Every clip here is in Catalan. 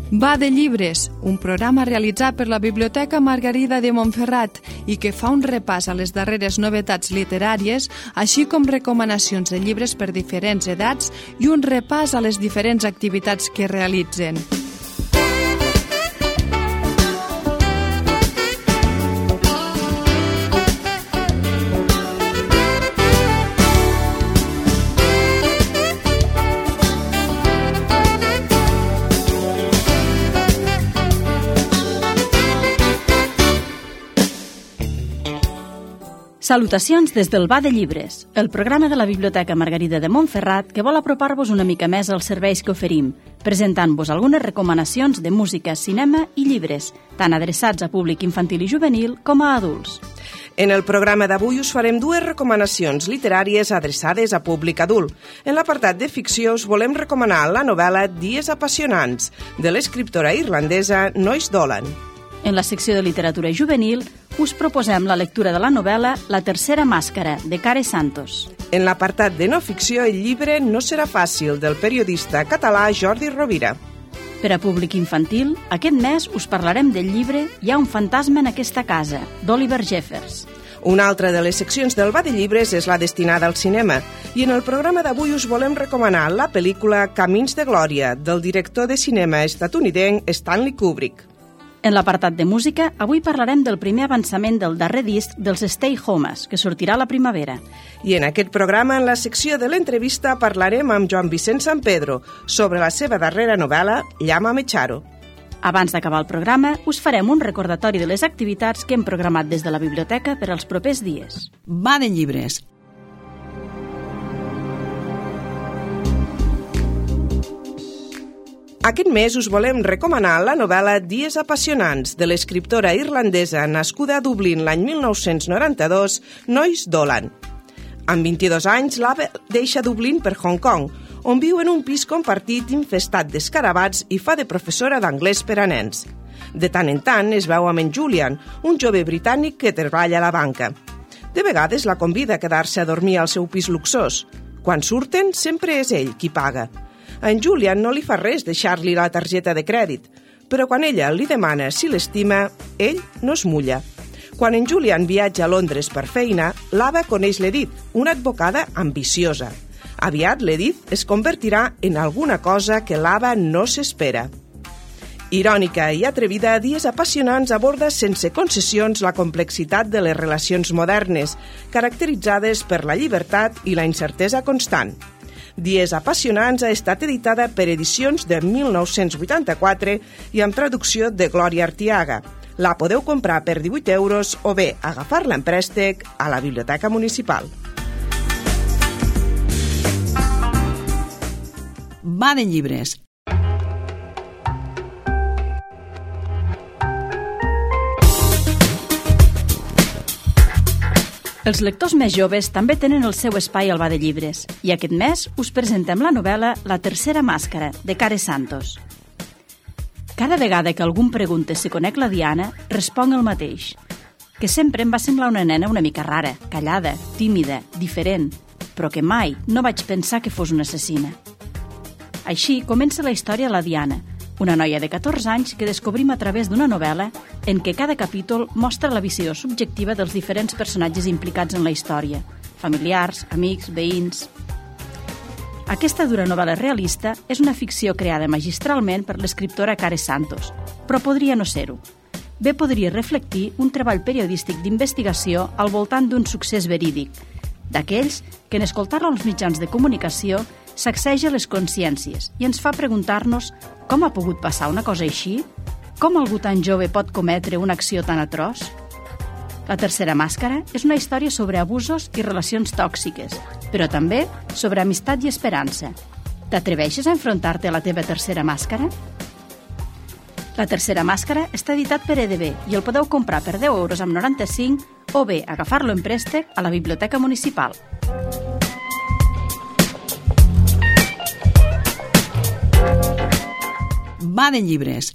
Va de llibres, un programa realitzat per la Biblioteca Margarida de Montferrat i que fa un repàs a les darreres novetats literàries, així com recomanacions de llibres per diferents edats i un repàs a les diferents activitats que realitzen. Salutacions des del Va de Llibres, el programa de la Biblioteca Margarida de Montferrat que vol apropar-vos una mica més als serveis que oferim, presentant-vos algunes recomanacions de música, cinema i llibres, tant adreçats a públic infantil i juvenil com a adults. En el programa d'avui us farem dues recomanacions literàries adreçades a públic adult. En l'apartat de ficció us volem recomanar la novel·la Dies apassionants, de l'escriptora irlandesa Nois Dolan. En la secció de literatura juvenil us proposem la lectura de la novel·la La tercera màscara, de Care Santos. En l'apartat de no ficció, el llibre No serà fàcil, del periodista català Jordi Rovira. Per a públic infantil, aquest mes us parlarem del llibre Hi ha un fantasma en aquesta casa, d'Oliver Jeffers. Una altra de les seccions del Va de Llibres és la destinada al cinema, i en el programa d'avui us volem recomanar la pel·lícula Camins de glòria, del director de cinema estatunidenc Stanley Kubrick. En l'apartat de música, avui parlarem del primer avançament del darrer disc dels Stay Homes, que sortirà a la primavera. I en aquest programa, en la secció de l'entrevista, parlarem amb Joan Vicent Sampedro sobre la seva darrera novel·la, Llámame Charo. Abans d'acabar el programa, us farem un recordatori de les activitats que hem programat des de la biblioteca per als propers dies. Va de Llibres. Aquest mes us volem recomanar la novel·la Dies apassionants, de l'escriptora irlandesa nascuda a Dublín l'any 1992, Nois Dolan. Amb 22 anys, l'Ava deixa Dublín per Hong Kong, on viu en un pis compartit infestat d'escarabats i fa de professora d'anglès per a nens. De tant en tant es veu amb en Julian, un jove britànic que treballa a la banca. De vegades la convida a quedar-se a dormir al seu pis luxós. Quan surten, sempre és ell qui paga. A en Julian no li fa res deixar-li la targeta de crèdit, però quan ella li demana si l'estima, ell no es mulla. Quan en Julian viatja a Londres per feina, l'Ava coneix l'Edith, una advocada ambiciosa. Aviat l'Edith es convertirà en alguna cosa que l'Ava no s'espera. Irònica i atrevida, Dies apassionants aborda sense concessions la complexitat de les relacions modernes, caracteritzades per la llibertat i la incertesa constant. Dies apassionants ha estat editada per Edicions de 1984 i amb traducció de Glòria Artiaga. La podeu comprar per 18 euros o bé agafar-la en préstec a la Biblioteca Municipal. Va de Llibres. Els lectors més joves també tenen el seu espai al Va de Llibres i aquest mes us presentem la novel·la La tercera màscara, de Care Santos. Cada vegada que algú em pregunta si conec la Diana, responc el mateix, que sempre em va semblar una nena una mica rara, callada, tímida, diferent, però que mai no vaig pensar que fos una assassina. Així comença la història de la Diana, una noia de 14 anys que descobrim a través d'una novel·la en què cada capítol mostra la visió subjectiva dels diferents personatges implicats en la història, familiars, amics, veïns. Aquesta dura novel·la realista és una ficció creada magistralment per l'escriptora Care Santos, però podria no ser-ho. Bé podria reflectir un treball periodístic d'investigació al voltant d'un succés verídic, d'aquells que en escoltar-lo als mitjans de comunicació sacseja les consciències i ens fa preguntar-nos com ha pogut passar una cosa així? Com algú tan jove pot cometre una acció tan atroç? La tercera màscara és una història sobre abusos i relacions tòxiques, però també sobre amistat i esperança. T'atreveixes a enfrontar-te a la teva tercera màscara? La tercera màscara està editat per EDB i el podeu comprar per 10 euros amb 95 o bé agafar-lo en préstec a la Biblioteca Municipal. Va de Llibres.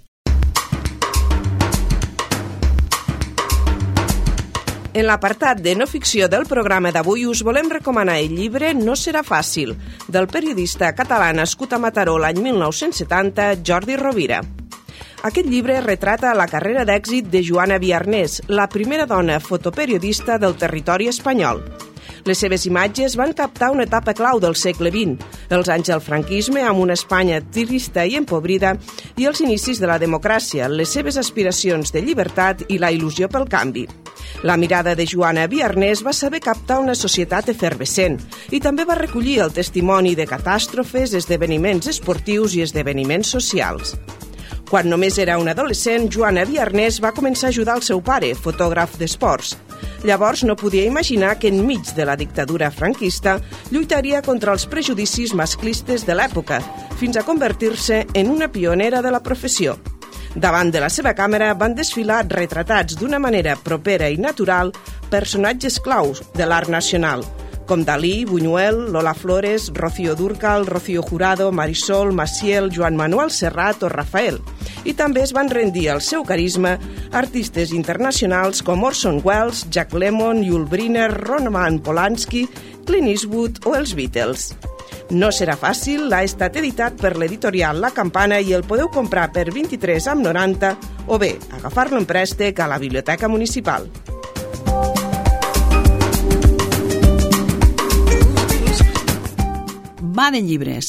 En l'apartat de no ficció del programa d'avui us volem recomanar el llibre No serà fàcil, del periodista català nascut a Mataró l'any 1970, Jordi Rovira. Aquest llibre retrata la carrera d'èxit de Joana Viarnés, la primera dona fotoperiodista del territori espanyol. Les seves imatges van captar una etapa clau del segle XX, els anys del franquisme amb una Espanya trista i empobrida i els inicis de la democràcia, les seves aspiracions de llibertat i la il·lusió pel canvi. La mirada de Joana Viarnés va saber captar una societat efervescent i també va recollir el testimoni de catàstrofes, esdeveniments esportius i esdeveniments socials. Quan només era un adolescent, Joana Viarnés va començar a ajudar el seu pare, fotògraf d'esports. Llavors no podia imaginar que enmig de la dictadura franquista lluitaria contra els prejudicis masclistes de l'època, fins a convertir-se en una pionera de la professió. Davant de la seva càmera van desfilar retratats d'una manera propera i natural personatges claus de l'art nacional, com Dalí, Buñuel, Lola Flores, Rocío Dúrcal, Rocío Jurado, Marisol, Maciel, Joan Manuel Serrat o Rafael. I també es van rendir al seu carisma artistes internacionals com Orson Welles, Jack Lemmon, Yul Brynner, Roman Polanski, Clint Eastwood o els Beatles. No serà fàcil, l'ha estat editat per l'editorial La Campana i el podeu comprar per 23,90 o bé agafar-lo en préstec a la Biblioteca Municipal. Va de llibres.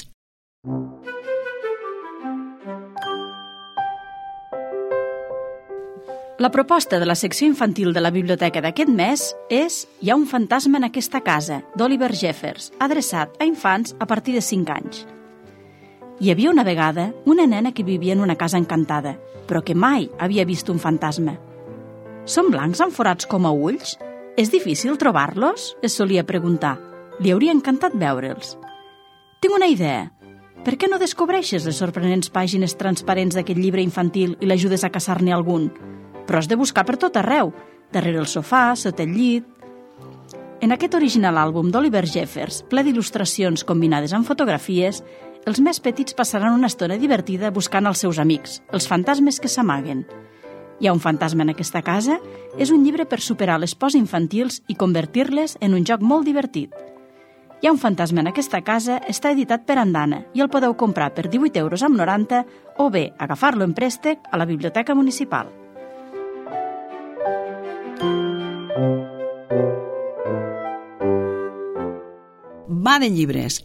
La proposta de la secció infantil de la biblioteca d'aquest mes és Hi ha un fantasma en aquesta casa, d'Oliver Jeffers, adreçat a infants a partir de 5 anys. Hi havia una vegada una nena que vivia en una casa encantada, però que mai havia vist un fantasma. Són blancs amb forats com a ulls? És difícil trobar-los? Es solia preguntar. Li hauria encantat veure'ls. Tinc una idea. Per què no descobreixes les sorprenents pàgines transparents d'aquest llibre infantil i l'ajudes a caçar-ne algun? Però has de buscar per tot arreu, darrere el sofà, sota el llit. En aquest original àlbum d'Oliver Jeffers, ple d'il·lustracions combinades amb fotografies, els més petits passaran una estona divertida buscant els seus amics, els fantasmes que s'amaguen. Hi ha un fantasma en aquesta casa és un llibre per superar les pors infantils i convertir-les en un joc molt divertit. Hi ha un fantasma en aquesta casa està editat per Andana i el podeu comprar per 18,90 € o bé agafar-lo en préstec a la Biblioteca Municipal. Va de llibres.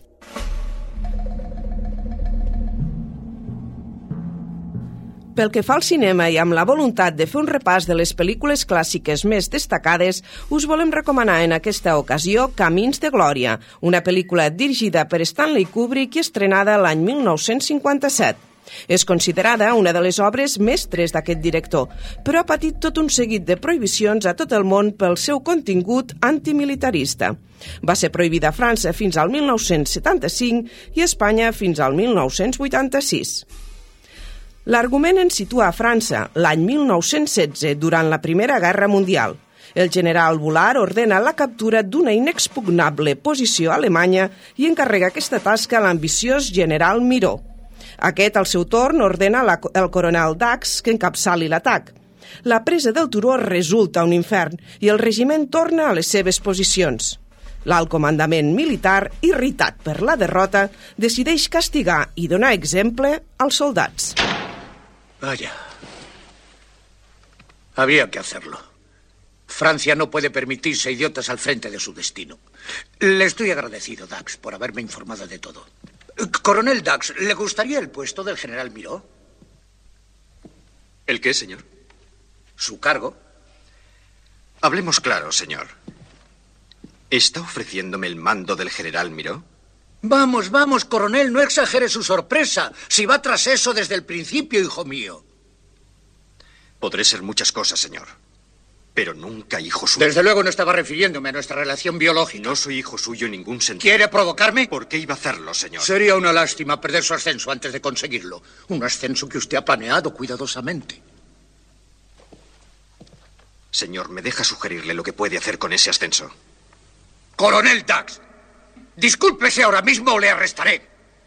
Pel que fa al cinema i amb la voluntat de fer un repàs de les pel·lícules clàssiques més destacades, us volem recomanar en aquesta ocasió Camins de Glòria, una pel·lícula dirigida per Stanley Kubrick i estrenada l'any 1957. És considerada una de les obres mestres d'aquest director, però ha patit tot un seguit de prohibicions a tot el món pel seu contingut antimilitarista. Va ser prohibida a França fins al 1975 i a Espanya fins al 1986. L'argument ens situa a França, l'any 1916, durant la Primera Guerra Mundial. El general Bullard ordena la captura d'una inexpugnable posició alemanya i encarrega aquesta tasca a l'ambiciós general Miró. Aquest, al seu torn, ordena al coronel Dax que encapçali l'atac. La presa del turó resulta un infern i el regiment torna a les seves posicions. L'alt comandament militar, irritat per la derrota, decideix castigar i donar exemple als soldats. Vaya. Había que hacerlo. Francia no puede permitirse idiotas al frente de su destino. Le estoy agradecido, Dax, por haberme informado de todo. Coronel Dax, ¿le gustaría el puesto del general Miró? ¿El qué, señor? Su cargo. Hablemos claro, señor. ¿Está ofreciéndome el mando del general Miró? Vamos, vamos, coronel, no exagere su sorpresa. Si va tras eso desde el principio, hijo mío. Podré ser muchas cosas, señor, pero nunca hijo suyo. Desde luego no estaba refiriéndome a nuestra relación biológica. No soy hijo suyo en ningún sentido. ¿Quiere provocarme? ¿Por qué iba a hacerlo, señor? Sería una lástima perder su ascenso antes de conseguirlo. Un ascenso que usted ha planeado cuidadosamente. Señor, ¿me deja sugerirle lo que puede hacer con ese ascenso? Coronel Dax, discúlpese ahora mismo o le arrestaré.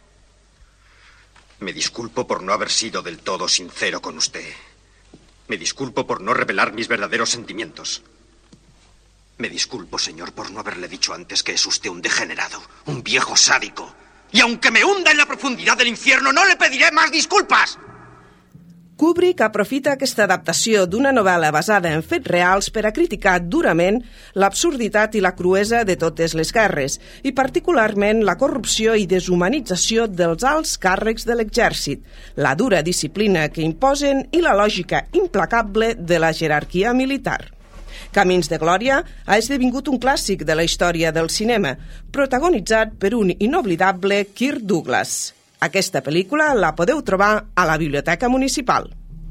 Me disculpo por no haber sido del todo sincero con usted. Me disculpo por no revelar mis verdaderos sentimientos. Me disculpo, señor, por no haberle dicho antes que es usted un degenerado, un viejo sádico. Y aunque me hunda en la profundidad del infierno, no le pediré más disculpas. Kubrick aprofita aquesta adaptació d'una novel·la basada en fets reals per a criticar durament l'absurditat i la cruesa de totes les guerres, i particularment la corrupció i deshumanització dels alts càrrecs de l'exèrcit, la dura disciplina que imposen i la lògica implacable de la jerarquia militar. Camins de Glòria ha esdevingut un clàssic de la història del cinema, protagonitzat per un inoblidable Kirk Douglas. Aquesta pel·lícula la podeu trobar a la Biblioteca Municipal.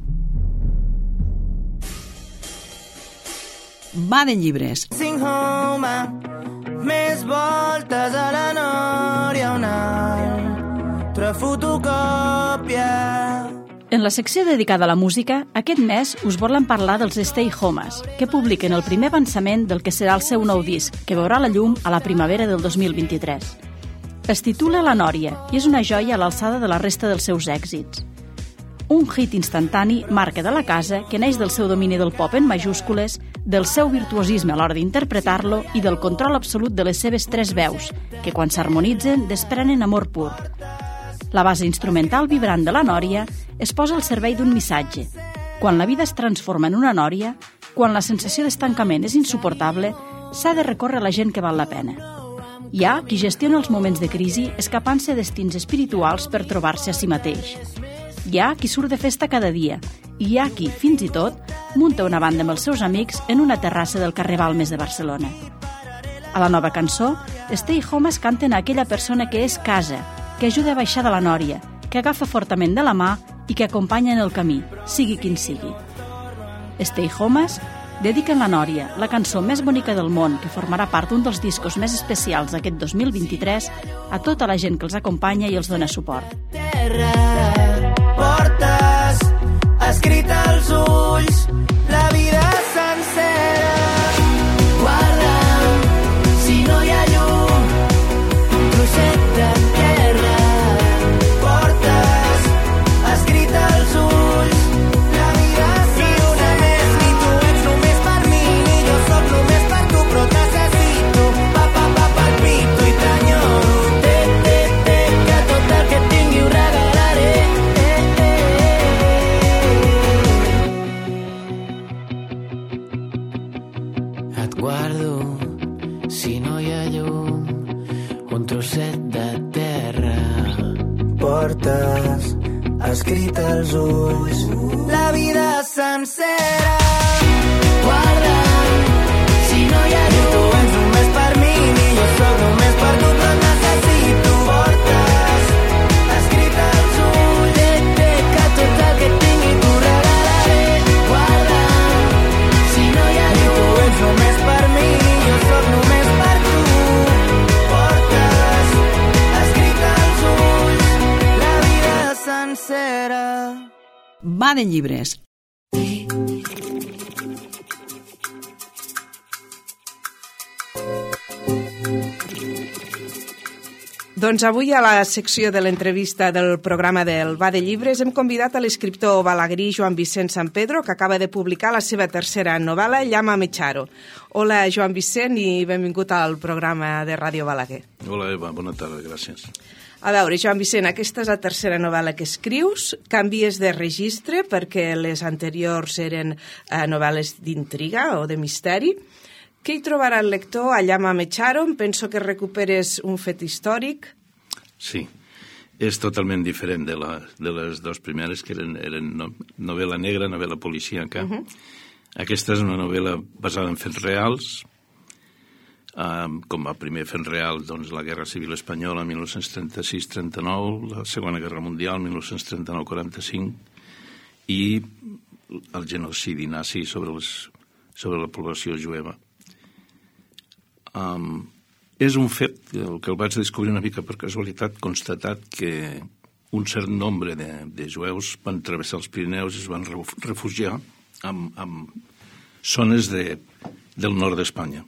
Va de llibres. Sing home, més voltes a la Nòria, una altra fotocòpia. En la secció dedicada a la música, aquest mes us volen parlar dels Stay Homes, que publiquen el primer avançament del que serà el seu nou disc, que veurà la llum a la primavera del 2023. Es titula La Nòria i és una joia a l'alçada de la resta dels seus èxits. Un hit instantani marca de la casa que neix del seu domini del pop en majúscules, del seu virtuosisme a l'hora d'interpretar-lo i del control absolut de les seves 3 veus, que quan s'harmonitzen desprenen amor pur. La base instrumental vibrant de la Nòria es posa al servei d'un missatge. Quan la vida es transforma en una nòria, quan la sensació d'estancament és insuportable, s'ha de recórrer a la gent que val la pena. Hi ha qui gestiona els moments de crisi escapant-se destins espirituals per trobar-se a si mateix. Hi ha qui surt de festa cada dia i hi ha qui, fins i tot, munta una banda amb els seus amics en una terrassa del carrer Balmes de Barcelona. A la nova cançó, Stay Homes canten a aquella persona que és casa, que ajuda a baixar de la nòria, que agafa fortament de la mà i que acompanya en el camí, sigui quin sigui. Stay Homes dediquen La Nòria, la cançó més bonica del món, que formarà part d'un dels discos més especials d'aquest 2023, a tota la gent que els acompanya i els dona suport. Terra, portes, escrit als ulls, la vida sencera. Guarda'm, si no hi ha llum, un trosset de terra. Portes, escrit als ulls, la vida sencera. Ni tu ets només per mi, ni jo soc només per tu, però t'assasito, palpito i t'enyoro. Que tot el que tingui ho regalaré. Et guardo, si no hi ha llum, un trosset de terra. Portes, escrit als ulls, la vida sencera. Guarda'm, si no hi ha llum, tu ets només per mi, ni jo soc només per tu, però necessito. Portes, escrit als ulls, que tot el que tingui t'ho regalaré. Guarda'm, si no hi ha llum, tu ets només per mi, ni jo soc només per tu. Portes, escrit als ulls, la vida sencera. Va de llibres. Doncs avui a la secció de l'entrevista del programa del Va de Llibres hem convidat a l'escriptor balagrí Joan Vicent Sampedro, que acaba de publicar la seva tercera novel·la, Llámame Charo. Hola, Joan Vicent, i benvingut al programa de Ràdio Balaguer. Hola, Eva, bona tarda, gràcies. A veure, Joan Vicent, aquesta és la tercera novel·la que escrius, canvies de registre perquè les anteriors eren novel·les d'intriga o de misteri. Què hi trobarà el lector a Llámame Charo? Penso que recuperes un fet històric. Sí, és totalment diferent de les dues primeres, que eren novel·la negra, novel·la policíaca. Aquesta és una novel·la basada en fets reals, com a primer fet real, doncs, la Guerra Civil Espanyola, 1936-39, la Segona Guerra Mundial, 1939-45, i el genocidi nazi sobre la població jueva. És un fet, el que el vaig descobrir una mica per casualitat, constatat que un cert nombre de jueus van travessar els Pirineus i es van refugiar en zones del nord d'Espanya.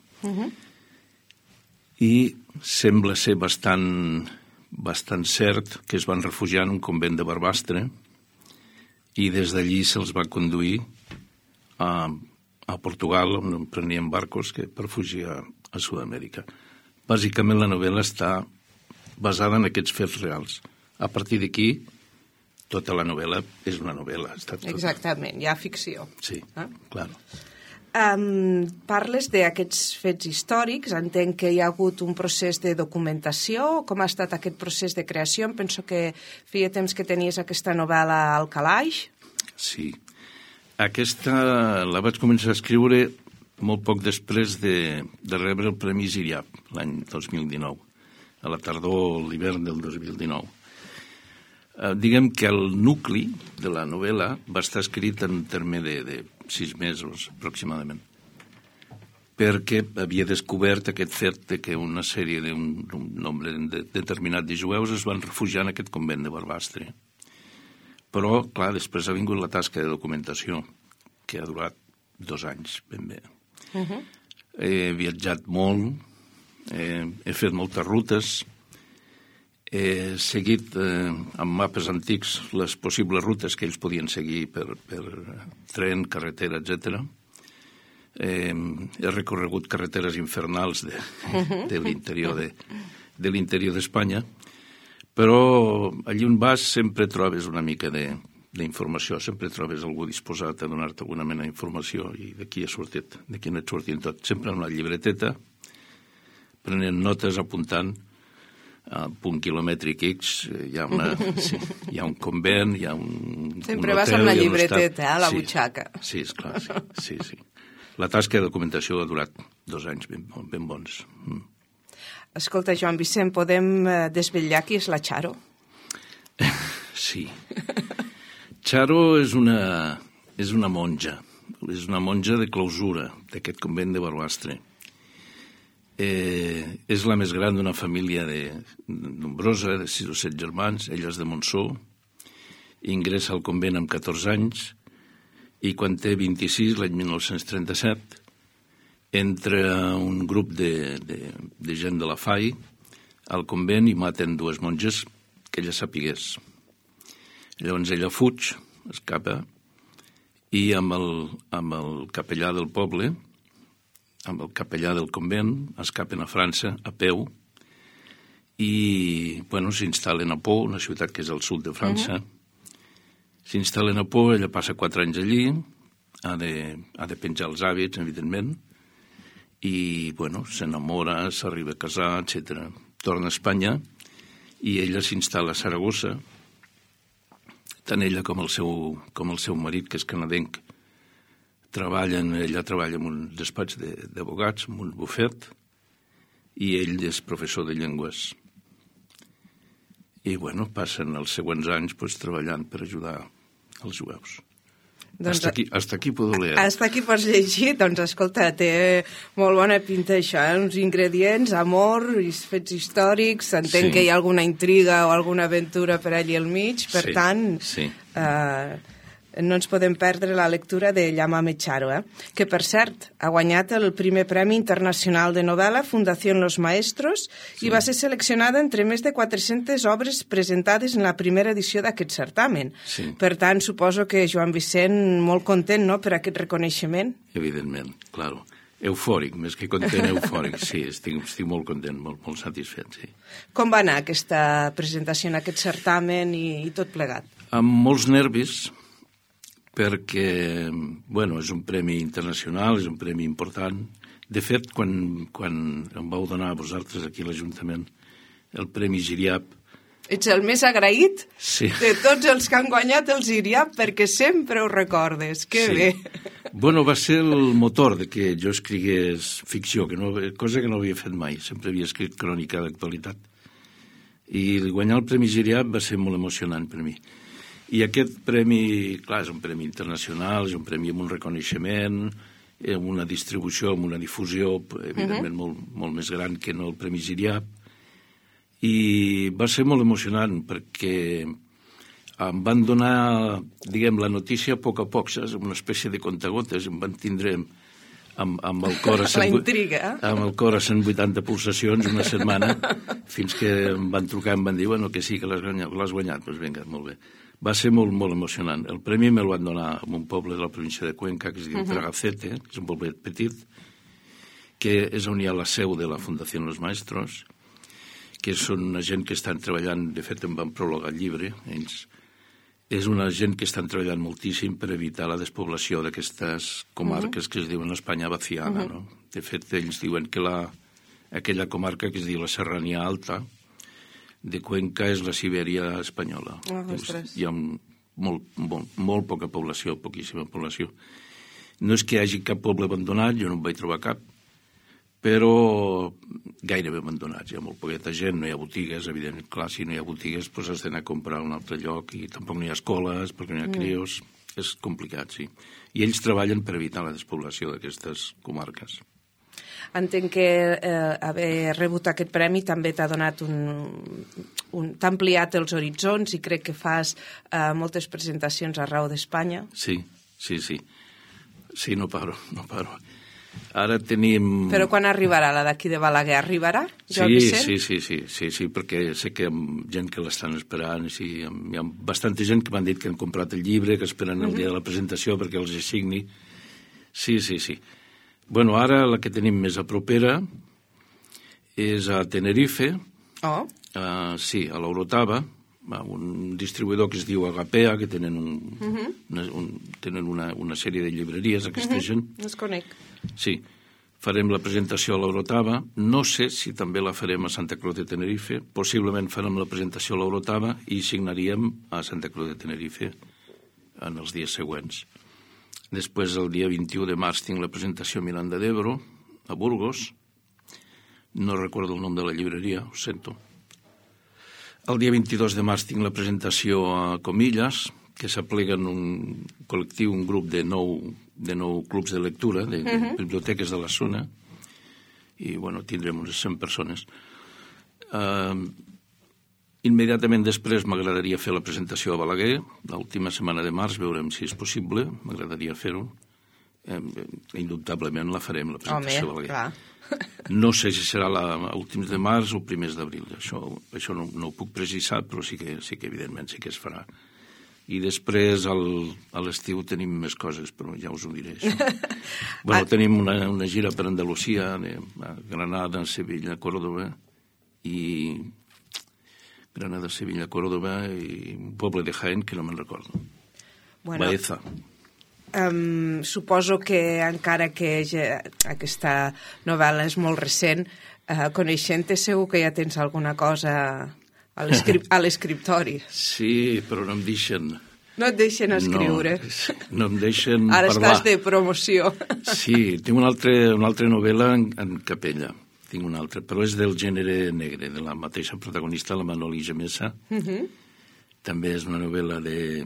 I sembla ser bastant cert que es van refugiar en un convent de Barbastre i des d'allí se'ls va conduir a Portugal, on prenien barcos per fugir a Sud-amèrica. Bàsicament la novel·la està basada en aquests fets reals. A partir d'aquí tota la novel·la és una novel·la. Està tot... Exactament, hi ha ficció. Sí, clar. Parles d'aquests fets històrics, entenc que hi ha hagut un procés de documentació, com ha estat aquest procés de creació? Em penso que feia temps que tenies aquesta novel·la al calaix. Sí, aquesta la vaig començar a escriure molt poc després de rebre el Premi Ziriap, l'any 2019, a la tardor o l'hivern del 2019. Diguem que el nucli de la novel·la va estar escrit en un terme de 6 mesos, aproximadament, perquè havia descobert aquest fet de que una sèrie d'un nombre determinat de jueus es van refugiar en aquest convent de Barbastre. Però, clar, després ha vingut la tasca de documentació, que ha durat 2 anys, ben bé. He viatjat molt, he fet moltes rutes, he seguit amb mapes antics les possibles rutes que ells podien seguir per tren, carretera, etc. He recorregut carreteres infernals de l'interior d'Espanya, però allí on vas sempre trobes una mica d'informació, sempre trobes algú disposat a donar-te alguna mena d'informació, i d'aquí ha sortit, d'aquí n'ha sortit tot. Sempre en una llibreteta, prenent notes, apuntant, a punt quilomètric X, hi ha un convent, hi ha un Sempre un vas hotel, amb la hi ha un llibreteta, a la Sí, butxaca. Sí, esclar, sí. La tasca de documentació ha durat 2 anys ben bons. Escolta, Joan Vicent, podem desvetllar qui és la Charo? Sí. Charo és una monja. És una monja de clausura d'aquest convent de Barbastre. És la més gran d'una família nombrosa, de 6 o 7 germans. Ella és de Montsó. Ingressa al convent amb 14 anys i quan té 26, l'any 1937, entra un grup de gent de la FAI al convent i maten 2 monges que ella sapigués. Llavors ella fuig, escapa, i amb el capellà del poble, amb el capellà del convent, escapen a França a peu i s'instal·len a Pau, una ciutat que és al sud de França. S'instal·len a Pau, ella passa 4 anys allí, ha de penjar els hàbits, evidentment, i s'enamora, s'arriba a casar, etc. Torna a Espanya i ella s'instal·la a Saragossa. Tant ella com el seu marit, que és canadenc, ella treballa en un despatx d'advocats, en un bufet, i ell és professor de llengües. I, passen els següents anys treballant per ajudar els jueus. Hasta aquí puedo leer. Hasta aquí pots llegir? Doncs escolta, té molt bona pinta això, uns ingredients, amor, fets històrics, entenc que hi ha alguna intriga o alguna aventura per allí al mig, per tant, no ens podem perdre la lectura de Llámame Charo, que, per cert, ha guanyat el primer Premi Internacional de Novel·la Fundación Los Maestros i va ser seleccionada entre més de 400 obres presentades en la primera edició d'aquest certamen. Per tant, suposo que Joan Vicent molt content, no?, per aquest reconeixement. Evidentment, claro. Eufòric, més que content, eufòric. Sí, estic molt content, molt satisfet, sí. Com va anar aquesta presentació en aquest certamen i tot plegat? Amb molts nervis, perquè, és un premi internacional, és un premi important. De fet, quan em vau donar a vosaltres aquí a l'Ajuntament el Premi Ziriap... Ets el més agraït de tots els que han guanyat el Ziriap, perquè sempre ho recordes. Que bé! Va ser el motor de que jo escrigués ficció, cosa que no havia fet mai. Sempre havia escrit crònica d'actualitat. I guanyar el Premi Ziriap va ser molt emocionant per mi. I aquest premi, clar, és un premi internacional, és un premi amb un reconeixement, amb una distribució, amb una difusió, evidentment molt més gran que no el Premi Ziriap. I va ser molt emocionant perquè em van donar, la notícia a poc, saps? Una espècie de contagotes, em van tindre amb el cor a 180 pulsacions una setmana, fins que em van trucar i em van dir que sí, que l'has guanyat. Doncs vinga, molt bé. Va ser molt, molt emocionant. El premi me'l van donar en un poble de la província de Cuenca que es diu Tragacete, que és un poblet petit, que és on hi ha la seu de la Fundació Los Maestros, que són una gent que estan treballant, de fet em van prologar el llibre, ells, és una gent que estan treballant moltíssim per evitar la despoblació d'aquestes comarques que es diuen Espanya vaciada, no? De fet, ells diuen que aquella comarca que es diu la Serrania Alta de Cuenca és la Sibèria espanyola. Hi ha molt poca població, poquíssima població. No és que hi hagi cap poble abandonat, jo no en vaig trobar cap, però gairebé abandonats. Hi ha molt poqueta gent, no hi ha botigues, evidentment, clar, si no hi ha botigues doncs has d'anar a comprar a un altre lloc i tampoc no hi ha escoles, perquè no hi ha crios. És complicat, sí. I ells treballen per evitar la despoblació d'aquestes comarques. Entenc que haver rebut aquest premi també t'ha donat t'ha ampliat els horitzons i crec que fas moltes presentacions arreu d'Espanya. Sí. Sí, no paro. Ara tenim... Però quan arribarà la d'aquí de Balaguer? Arribarà? Sí, perquè sé que hi ha gent que l'estan esperant. Sí, hi ha bastanta gent que m'han dit que han comprat el llibre, que esperen el dia de la presentació perquè els assigni. Sí. Bueno, ara la que tenim més a propera és a Tenerife. Sí, a l'Orotava, un distribuïdor que es diu Agapea, que tenen una sèrie de llibreries, aquesta gent. Els conec. Sí, farem la presentació a l'Orotava. No sé si també la farem a Santa Cruz de Tenerife. Possiblement farem la presentació a l'Orotava i signaríem a Santa Cruz de Tenerife en els dies següents. Després, el dia 21 de març, tinc la presentació a Miranda d'Ebro, a Burgos. No recordo el nom de la llibreria, ho sento. El dia 22 de març tinc la presentació a Comillas, que s'apleguen un col·lectiu, un grup de 9 clubs de lectura, de biblioteques de la zona, i bueno, tindrem unes 100 persones. Immediatament després m'agradaria fer la presentació a Balaguer, l'última setmana de març, veurem si és possible, m'agradaria fer-ho. Indubtablement la farem, la presentació a Balaguer. Clar. No sé si serà a últims de març o primers d'abril, això no ho puc precisar, però sí que evidentment sí que es farà. I després a l'estiu tenim més coses, però ja us ho diré. Tenim una gira per Andalusia, a Granada, Sevilla, Córdoba, i un poble de Jaén que no me'n recordo. Baeza. Suposo que encara que aquesta novel·la és molt recent, coneixent-te segur que ja tens alguna cosa a l'escriptori. Sí, però no em deixen. No et deixen escriure. No em deixen parlar. Ara estàs de promoció. Sí, tinc una altra novel·la en capella. Tinc una altra, però és del gènere negre, de la mateixa protagonista, la Manoli Gemesa. També és una novel·la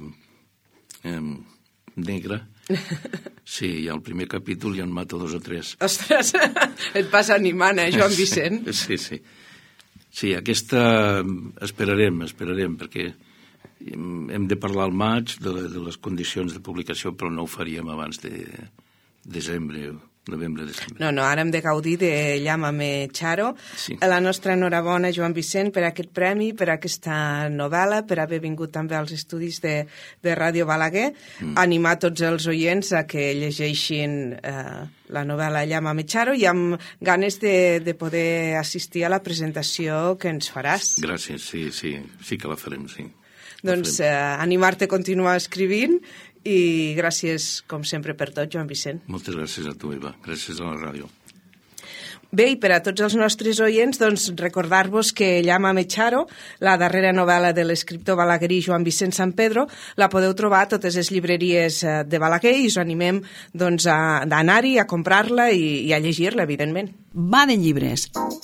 negra. Sí, i al primer capítol ja en mato 2 o 3. Ostres, et vas animant, Joan Vicent? Sí. Sí, aquesta esperarem, perquè hem de parlar al maig de les condicions de publicació, però no ho faríem abans de novembre-desembre. No, ara hem de gaudir de Llámame Charo. Sí. La nostra enhorabona, Joan Vicent, per aquest premi, per aquesta novel·la, per haver vingut també als estudis de Ràdio Balaguer. Animar tots els oients a que llegeixin la novel·la Llámame Charo i amb ganes de poder assistir a la presentació que ens faràs. Gràcies, sí que la farem, sí. Doncs animar-te a continuar escrivint i gràcies, com sempre, per tot, Joan Vicent. Moltes gràcies a tu, Eva. Gràcies a la ràdio. Bé, i per a tots els nostres oients, doncs, recordar-vos que Llámame Charo, la darrera novel·la de l'escriptor balaguerí Joan Vicent Sampedro, la podeu trobar a totes les llibreries de Balaguer i us animem doncs, a anar-hi, a comprar-la i a llegir-la, evidentment. Va de llibres.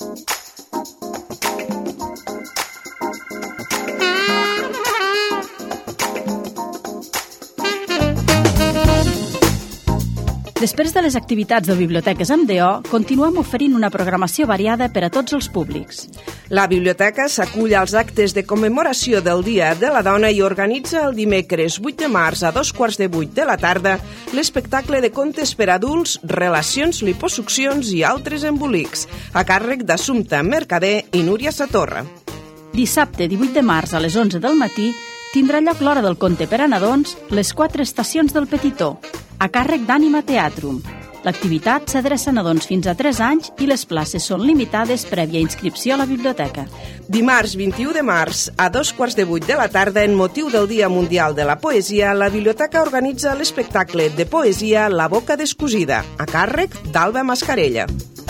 Després de les activitats de Biblioteques amb DO, continuem oferint una programació variada per a tots els públics. La biblioteca s'acull als actes de commemoració del Dia de la Dona i organitza el dimecres 8 de març a 7:15 de la tarda l'espectacle de contes per adults, relacions, liposuccions i altres embolics, a càrrec d'Assumpta Mercader i Núria Satorra. Dissabte 18 de març a les 11 del matí tindrà lloc l'hora del conte per a nadons, Les 4 estacions del Petitó, a càrrec d'Ànima Teatrum. L'activitat s'adreça a nadons fins a 3 anys i les places són limitades prèvia inscripció a la biblioteca. Dimarts 21 de març, a 7:15 de la tarda, en motiu del Dia Mundial de la Poesia, la biblioteca organitza l'espectacle de poesia La boca descosida, a càrrec d'Alba Mascarella.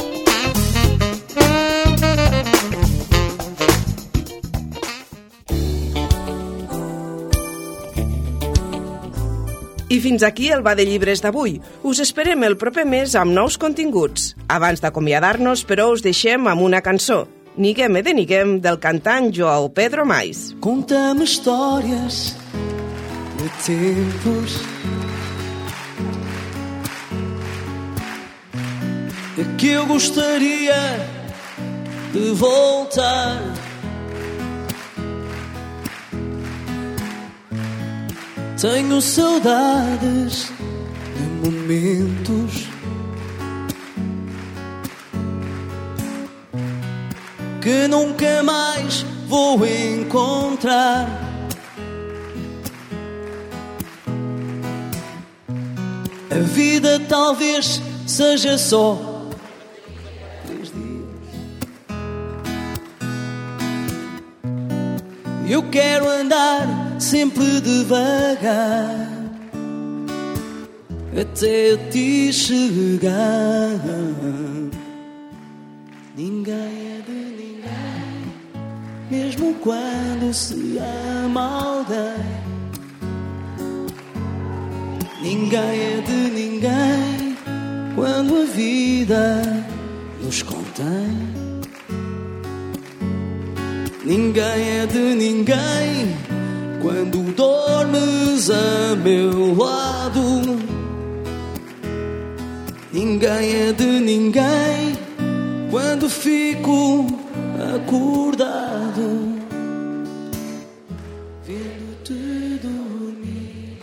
I fins aquí el Va de Llibres d'avui. Us esperem el proper mes amb nous continguts. Abans d'acomiadar-nos, però, us deixem amb una cançó. Niguem e deniguem, del cantant João Pedro Mais. Conta-me histórias de tempos que eu gostaria de voltar. Tenho saudades de momentos que nunca mais vou encontrar. A vida talvez seja só 3 dias. Eu quero andar sempre devagar até a ti chegar. Ninguém é de ninguém, mesmo quando se ama alguém. Ninguém é de ninguém quando a vida nos contém. Ninguém é de ninguém quando dormes a meu lado. Ninguém é de ninguém quando fico acordado vendo-te dormir.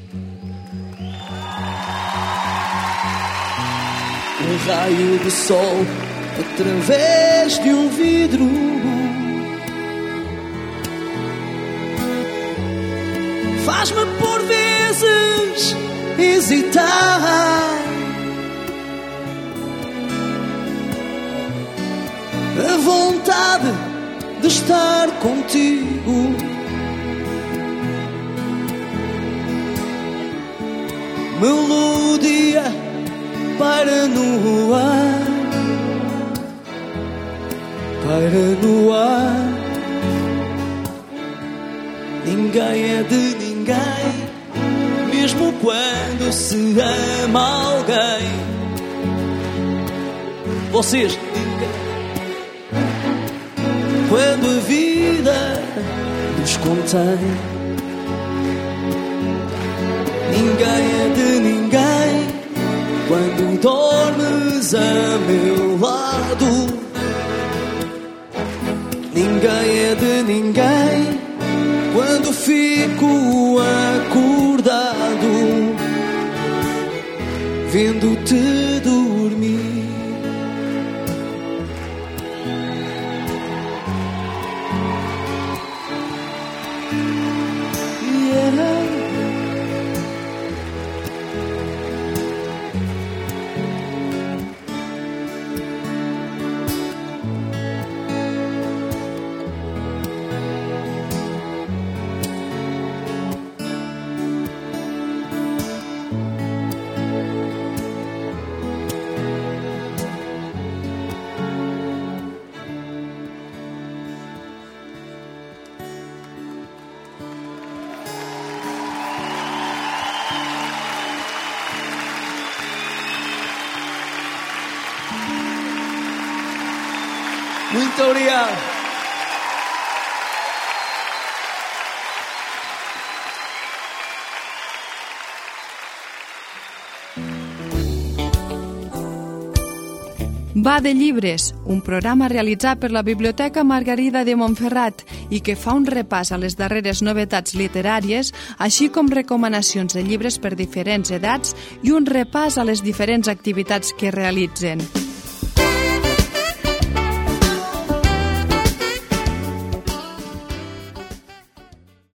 Um raio de sol através de um vidro faz-me por vezes hesitar. A vontade de estar contigo melodia para no ar, para no ar. Ninguém é de ninguém, mesmo quando se ama alguém. Vocês, quando a vida nos contém. Ninguém é de ninguém quando dormes a meu lado. Ninguém é de ninguém quando fico acordado vendo-te dormir. Muito obrigado. Va de llibres, un programa realitzat per la Biblioteca Margarida de Montferrat i que fa un repàs a les darreres novetats literàries, així com recomanacions de llibres per diferents edats i un repàs a les diferents activitats que realitzen.